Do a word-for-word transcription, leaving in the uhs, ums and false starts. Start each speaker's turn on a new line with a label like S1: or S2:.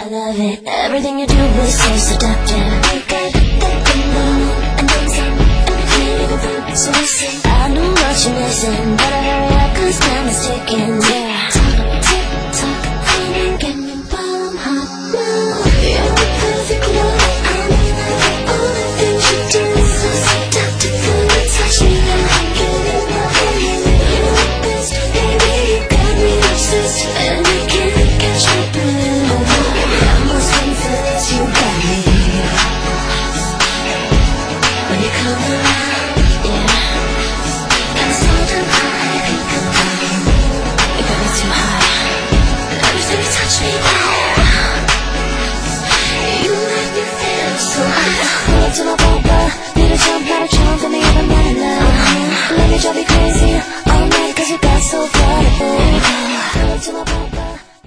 S1: I love it. Everything you do is so seductive. You got that thing going on, and then some. And we can't even think, so listen. I know what you're missing, but I hurry up 'cause time is ticking. Yeah. Talk, tick, tock, come and get me while I'm hot now. You're the perfect love. I mean, I love all the things you do. So seductive when you touch me, and I get in my head. You're the best, baby. You got me obsessed, and I can't catch my breath. You got me when you come around, yeah. I'm so damn high, I think I'm dying. You got me too high. Every time you touch me.